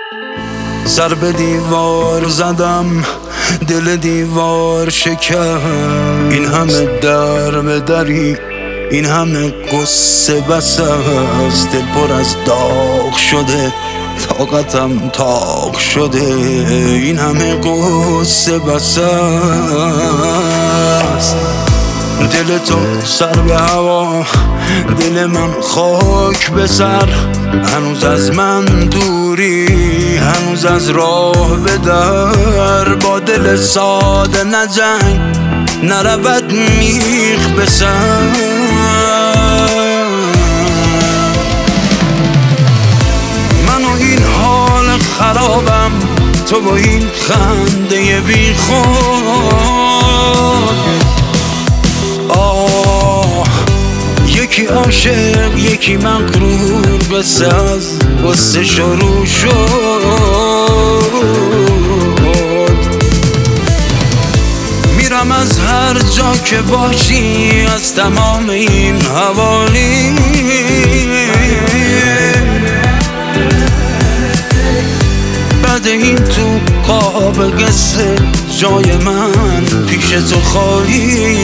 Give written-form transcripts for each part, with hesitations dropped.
سر به دیوار زدم، دل دیوار شکست. این همه در به دری، این همه قصه بس است. دل پر از داغ شده، طاقتم تاق شده. این همه قصه بس است. دل تو سر به هوا، دل من خاک به سر. هنوز از من دوری، هنوز از راه به در. با دل ساده نجنگ، نرود میخ به سر. من و این حال خرابم، تو با این خنده بی خود. یکی عاشق یکی مغرور، قصه از قصه شروع شد. میرم از هر جا که باشی، از تمام این حوالی. بعد این تو قاب قصه، جای من پیش تو خالی.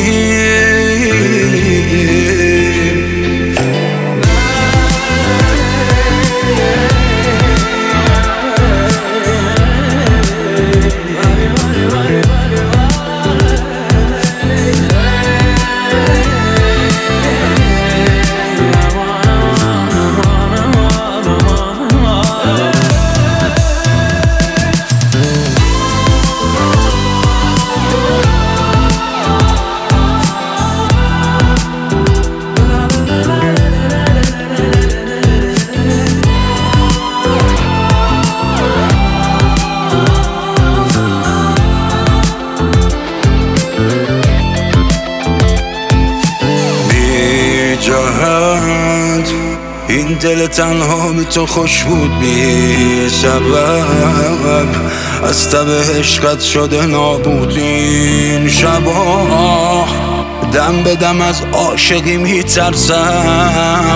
این دل تنها بی تو خوش بود، بی سبب. از تب عشقت شده نابود این شبا. دم به دم از عاشقی میترسم،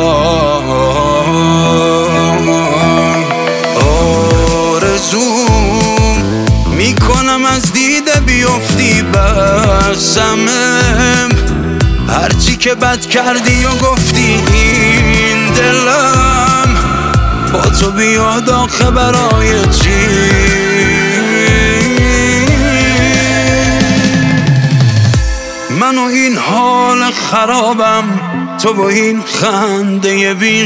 آرزوم میکنم از دیده بیفتی بسمم. هرچی که بد کردی و گفتی، این دلم با تو بیاد آخه برای چی؟ من و این حال خرابم، تو با این خنده بی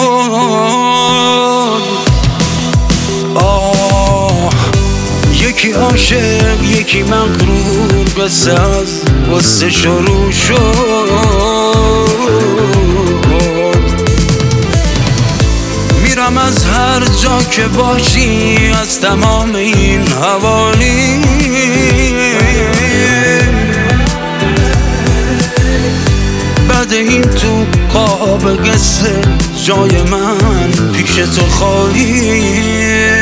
خود. یکی عاشق یکی مغرور، قصه از قصه شروع شد. میرم از هر جا که باشی، از تمام این حوالی. بعد این تو قاب قصه، جای من پیش تو خالی.